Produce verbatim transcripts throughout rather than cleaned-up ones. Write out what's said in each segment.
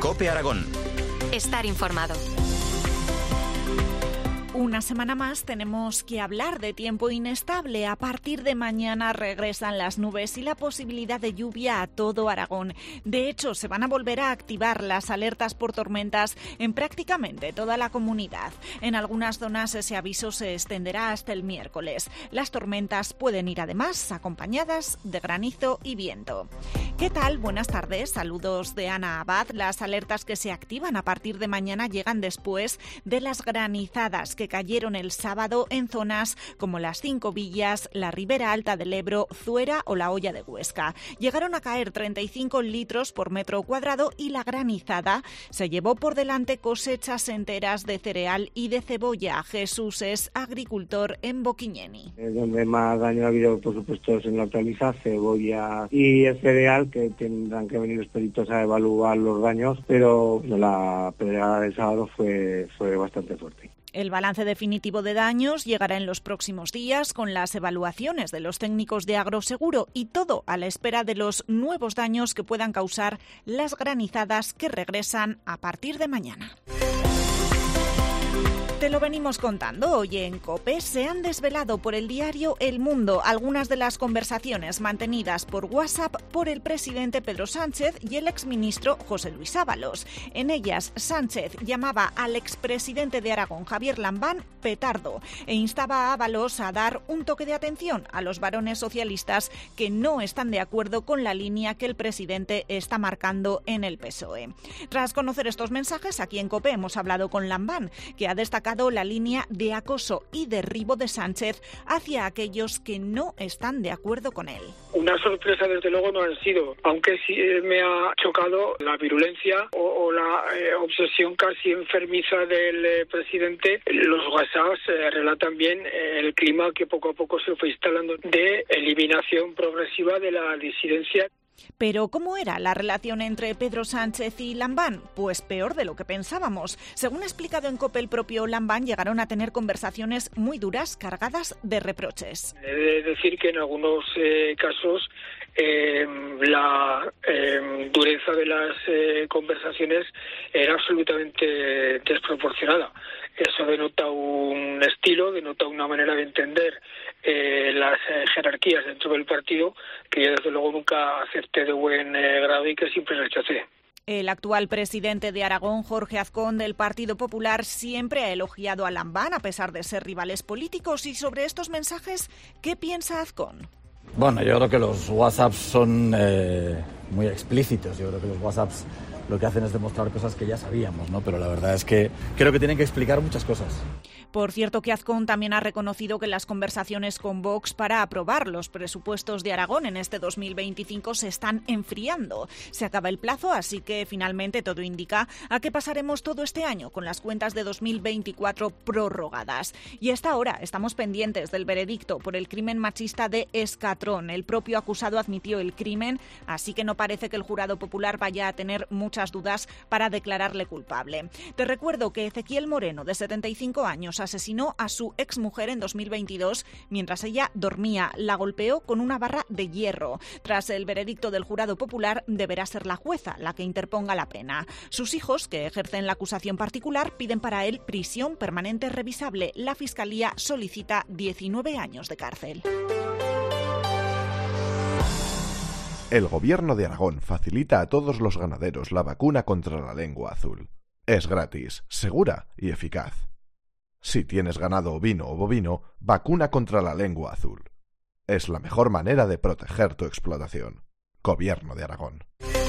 COPE Aragón. Estar informado. Una semana más tenemos que hablar de tiempo inestable. A partir de mañana regresan las nubes y la posibilidad de lluvia a todo Aragón. De hecho, se van a volver a activar las alertas por tormentas en prácticamente toda la comunidad. En algunas zonas ese aviso se extenderá hasta el miércoles. Las tormentas pueden ir además acompañadas de granizo y viento. ¿Qué tal? Buenas tardes. Saludos de Ana Abad. Las alertas que se activan a partir de mañana llegan después de las granizadas que cayeron el sábado en zonas como las Cinco Villas, la Ribera Alta del Ebro, Zuera o la Hoya de Huesca. Llegaron a caer treinta y cinco litros por metro cuadrado y la granizada se llevó por delante cosechas enteras de cereal y de cebolla. Jesús es agricultor en Boquiñeni. Es donde más daño ha habido, por supuesto, es en la hortaliza, cebolla y el cereal, que tendrán que venir los peritos a evaluar los daños, pero la pedregada del sábado fue, fue bastante fuerte. El balance definitivo de daños llegará en los próximos días con las evaluaciones de los técnicos de Agroseguro y todo a la espera de los nuevos daños que puedan causar las granizadas que regresan a partir de mañana. Te lo venimos contando. Hoy en COPE se han desvelado por el diario El Mundo algunas de las conversaciones mantenidas por WhatsApp por el presidente Pedro Sánchez y el exministro José Luis Ábalos. En ellas, Sánchez llamaba al expresidente de Aragón, Javier Lambán, petardo, e instaba a Ábalos a dar un toque de atención a los varones socialistas que no están de acuerdo con la línea que el presidente está marcando en el P S O E. Tras conocer estos mensajes, aquí en COPE hemos hablado con Lambán, que ha destacado la línea de acoso y derribo de Sánchez hacia aquellos que no están de acuerdo con él. Una sorpresa desde luego no han sido, aunque sí me ha chocado la virulencia o, o la eh, obsesión casi enfermiza del eh, presidente. Los WhatsApps eh, relatan bien eh, el clima que poco a poco se fue instalando de eliminación progresiva de la disidencia. Pero ¿cómo era la relación entre Pedro Sánchez y Lambán? Pues peor de lo que pensábamos. Según ha explicado en COPE el propio Lambán, llegaron a tener conversaciones muy duras, cargadas de reproches. He de decir que en algunos eh, casos eh, la eh, dureza de las eh, conversaciones era absolutamente desproporcionada. Eso denota un estilo, denota una manera de entender eh, las eh, jerarquías dentro del partido que yo desde luego nunca acepté de buen eh, grado y que siempre rechacé. El actual presidente de Aragón, Jorge Azcón, del Partido Popular, siempre ha elogiado a Lambán a pesar de ser rivales políticos. Y sobre estos mensajes, ¿qué piensa Azcón? Bueno, yo creo que los WhatsApps son eh, muy explícitos. Yo creo que los WhatsApps lo que hacen es demostrar cosas que ya sabíamos, ¿no? Pero la verdad es que creo que tienen que explicar muchas cosas. Por cierto, que Azcón también ha reconocido que las conversaciones con Vox para aprobar los presupuestos de Aragón en este dos mil veinticinco se están enfriando. Se acaba el plazo, así que finalmente todo indica a que pasaremos todo este año con las cuentas de dos mil veinticuatro prorrogadas. Y hasta ahora estamos pendientes del veredicto por el crimen machista de Escatrón. El propio acusado admitió el crimen, así que no parece que el jurado popular vaya a tener muchas dudas para declararle culpable. Te recuerdo que Ezequiel Moreno, de setenta y cinco años, asesinó a su exmujer en dos mil veintidós mientras ella dormía. La golpeó con una barra de hierro. Tras el veredicto del jurado popular, deberá ser la jueza la que interponga la pena. Sus hijos, que ejercen la acusación particular, piden para él prisión permanente revisable. La Fiscalía solicita diecinueve años de cárcel. El Gobierno de Aragón facilita a todos los ganaderos la vacuna contra la lengua azul. Es gratis, segura y eficaz. Si tienes ganado ovino o bovino, vacuna contra la lengua azul. Es la mejor manera de proteger tu explotación. Gobierno de Aragón.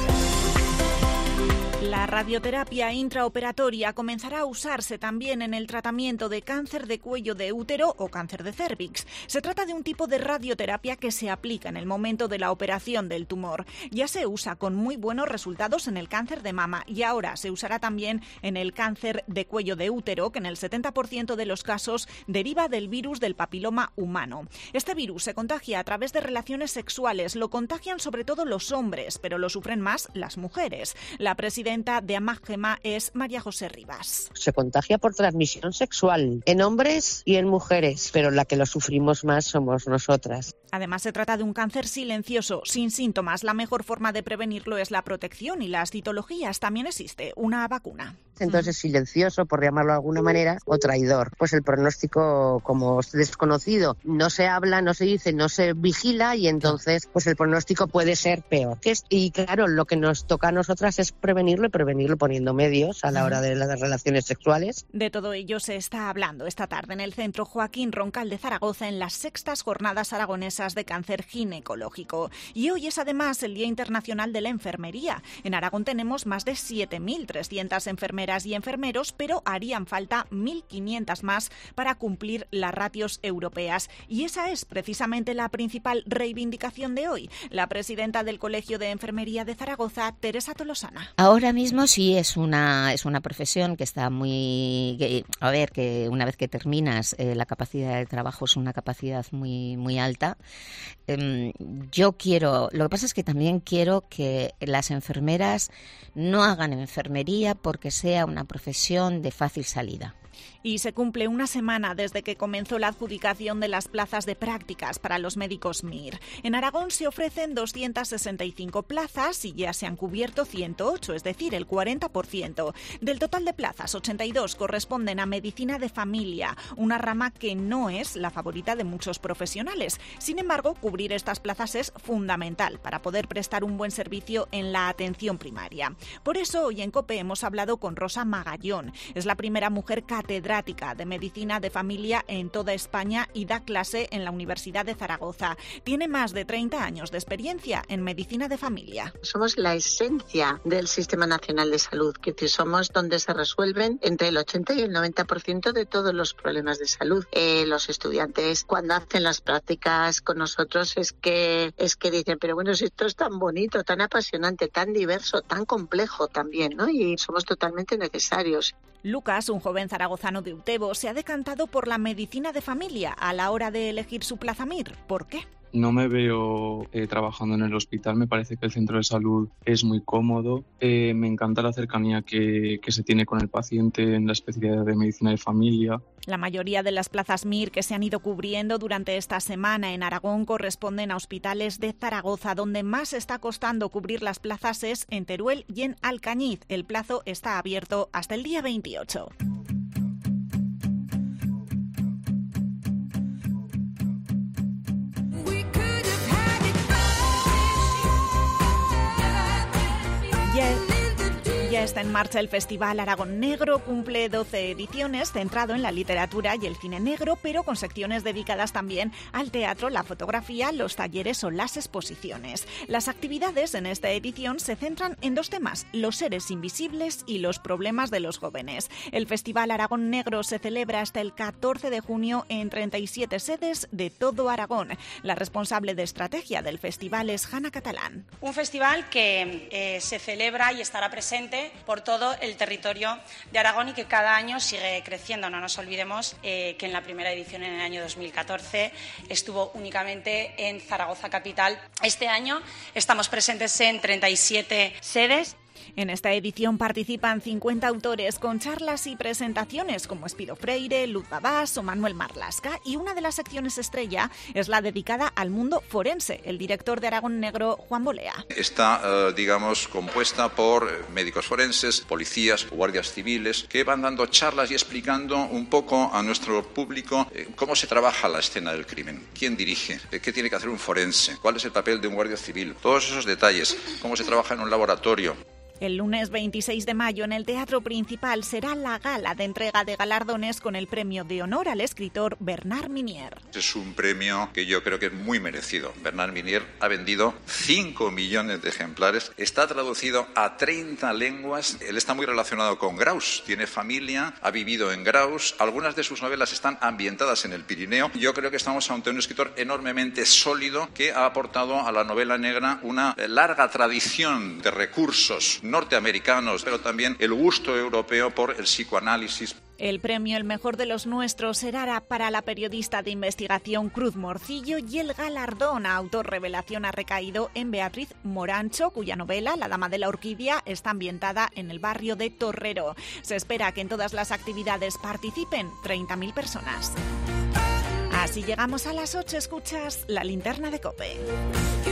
La radioterapia intraoperatoria comenzará a usarse también en el tratamiento de cáncer de cuello de útero o cáncer de cérvix. Se trata de un tipo de radioterapia que se aplica en el momento de la operación del tumor. Ya se usa con muy buenos resultados en el cáncer de mama y ahora se usará también en el cáncer de cuello de útero, que en el setenta por ciento de los casos deriva del virus del papiloma humano. Este virus se contagia a través de relaciones sexuales. Lo contagian sobre todo los hombres, pero lo sufren más las mujeres. La presidenta de Amagema es María José Rivas. Se contagia por transmisión sexual en hombres y en mujeres, pero la que lo sufrimos más somos nosotras. Además, se trata de un cáncer silencioso, sin síntomas. La mejor forma de prevenirlo es la protección y las citologías. También existe una vacuna. Entonces, silencioso, por llamarlo de alguna manera, o traidor. Pues el pronóstico, como es desconocido, no se habla, no se dice, no se vigila y entonces pues el pronóstico puede ser peor. Y claro, lo que nos toca a nosotras es prevenirlo y prevenirlo poniendo medios a la hora de las relaciones sexuales. De todo ello se está hablando esta tarde en el Centro Joaquín Roncal de Zaragoza en las sextas jornadas aragonesas de cáncer ginecológico. Y hoy es además el Día Internacional de la Enfermería. En Aragón tenemos más de siete mil trescientas enfermeras y enfermeros, pero harían falta mil quinientas más para cumplir las ratios europeas. Y esa es precisamente la principal reivindicación de hoy. La presidenta del Colegio de Enfermería de Zaragoza, Teresa Tolosana. Ahora mismo sí es una es una profesión que está muy... Que, a ver, que una vez que terminas, eh, la capacidad de trabajo es una capacidad muy, muy alta. Eh, yo quiero... Lo que pasa es que también quiero que las enfermeras no hagan enfermería porque sea una profesión de fácil salida. Y se cumple una semana desde que comenzó la adjudicación de las plazas de prácticas para los médicos M I R. En Aragón se ofrecen doscientas sesenta y cinco plazas y ya se han cubierto ciento ocho, es decir, el cuarenta por ciento. Del total de plazas, ochenta y dos corresponden a medicina de familia, una rama que no es la favorita de muchos profesionales. Sin embargo, cubrir estas plazas es fundamental para poder prestar un buen servicio en la atención primaria. Por eso, hoy en COPE hemos hablado con Rosa Magallón. Es la primera mujer catedrática de Medicina de Familia en toda España y da clase en la Universidad de Zaragoza. Tiene más de treinta años de experiencia en Medicina de Familia. Somos la esencia del Sistema Nacional de Salud, que somos donde se resuelven entre el ochenta y el noventa por ciento de todos los problemas de salud. Eh, los estudiantes, cuando hacen las prácticas con nosotros, es que, es que dicen, pero bueno, si esto es tan bonito, tan apasionante, tan diverso, tan complejo también, ¿no? Y somos totalmente necesarios. Lucas, un joven zaragozano de Utebo, se ha decantado por la medicina de familia a la hora de elegir su plaza M I R. ¿Por qué? No me veo eh, trabajando en el hospital, me parece que el centro de salud es muy cómodo, eh, me encanta la cercanía que, que se tiene con el paciente en la especialidad de medicina de familia. La mayoría de las plazas M I R que se han ido cubriendo durante esta semana en Aragón corresponden a hospitales de Zaragoza. Donde más está costando cubrir las plazas es en Teruel y en Alcañiz. El plazo está abierto hasta el día veintiocho. Ya, ya está en marcha el Festival Aragón Negro, cumple doce ediciones, centrado en la literatura y el cine negro, pero con secciones dedicadas también al teatro, la fotografía, los talleres o las exposiciones. Las actividades en esta edición se centran en dos temas, los seres invisibles y los problemas de los jóvenes. El Festival Aragón Negro se celebra hasta el catorce de junio en treinta y siete sedes de todo Aragón. La responsable de estrategia del festival es Hanna Catalán. Un festival que eh, se celebra y estará presente por todo el territorio de Aragón y que cada año sigue creciendo. No nos olvidemos eh, que en la primera edición, en el año dos mil catorce, estuvo únicamente en Zaragoza capital. Este año estamos presentes en treinta y siete sedes. En esta edición participan cincuenta autores con charlas y presentaciones como Espido Freire, Luz Babás o Manuel Marlasca, y una de las secciones estrella es la dedicada al mundo forense. El director de Aragón Negro, Juan Bolea. Está, eh, digamos, compuesta por médicos forenses, policías, guardias civiles, que van dando charlas y explicando un poco a nuestro público eh, cómo se trabaja la escena del crimen, quién dirige, eh, qué tiene que hacer un forense, cuál es el papel de un guardia civil, todos esos detalles, cómo se trabaja en un laboratorio. El lunes veintiséis de mayo en el Teatro Principal será la gala de entrega de galardones con el premio de honor al escritor Bernard Minier. Es un premio que yo creo que es muy merecido. Bernard Minier ha vendido cinco millones de ejemplares, está traducido a treinta lenguas. Él está muy relacionado con Graus, tiene familia, ha vivido en Graus, algunas de sus novelas están ambientadas en el Pirineo. Yo creo que estamos ante un escritor enormemente sólido que ha aportado a la novela negra una larga tradición de recursos norteamericanos, pero también el gusto europeo por el psicoanálisis. El premio El Mejor de los Nuestros será para la periodista de investigación Cruz Morcillo y el galardón a autor revelación ha recaído en Beatriz Morancho, cuya novela La Dama de la Orquídea está ambientada en el barrio de Torrero. Se espera que en todas las actividades participen treinta mil personas. Así llegamos a las ocho, escuchas La Linterna de COPE.